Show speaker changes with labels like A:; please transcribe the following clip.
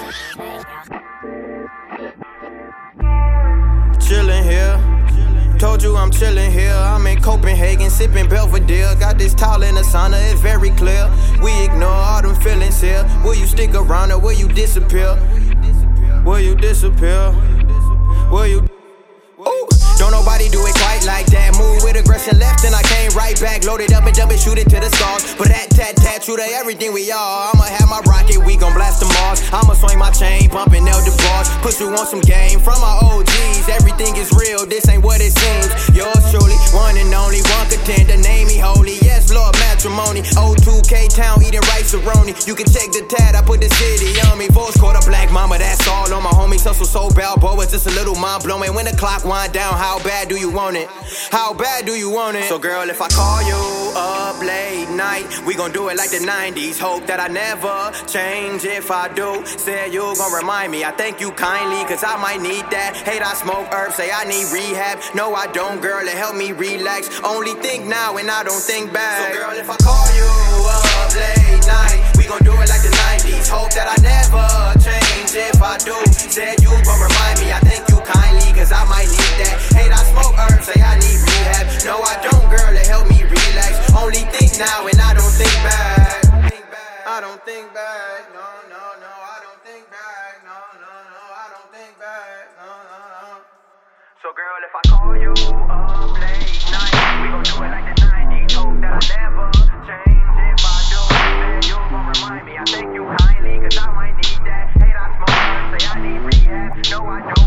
A: Chillin' here, told you I'm chillin' here. I'm in Copenhagen, sippin' Belvedere. Got this towel in the sauna, it's very clear. We ignore all them feelings here. Will you stick around or will you disappear? Will you disappear? Will you? Ooh. Don't nobody do it quite like that. Move with aggression left and I came right back. Loaded up and dump it, shoot it to the stars. But that true to everything we are. I'ma have my rocket, we gon' blast the Mars. I'ma swing my chain, bumpin' Elder bars. Put you on some game from my OGs. Everything is real, this ain't what it seems. Yours truly, one and only, one contender. Name me holy, yes Lord matrimony. O2K town eating rice aroni. You can check the tat, I put the city on me. Voice caught a black mama, that's all on my homies. Hustle so Balboa, it's just a little mind blowing. When the clock wind down, how bad do you want it? How bad do you want it? So girl, if I call you up late night, we gon' do it like the 90s. Hope that I never change. If I do, say you gon' remind me. I thank you kindly, cause I might need that. Hate I smoke herbs, say I need rehab. No I don't, girl, it help me relax. Only think now and I don't think back. So girl, if I call you up late night, we gon' do it like the 90s. Hope that I never change. If I do, said you gon' remind me. I thank you kindly, cause I might need that. Hate I smoke herbs, say I need rehab. No I don't, girl, it help me relax. Only think now and I don't think back. I don't think back, no, I don't think back, no, I don't think back, no. So girl, if I call you up late night, we gon' do it like the 90s. Hope that I never change. If I do, then you gon' remind me. I thank you kindly, cause I might need that. Hate I smoke herbs, say I need rehab. No I don't.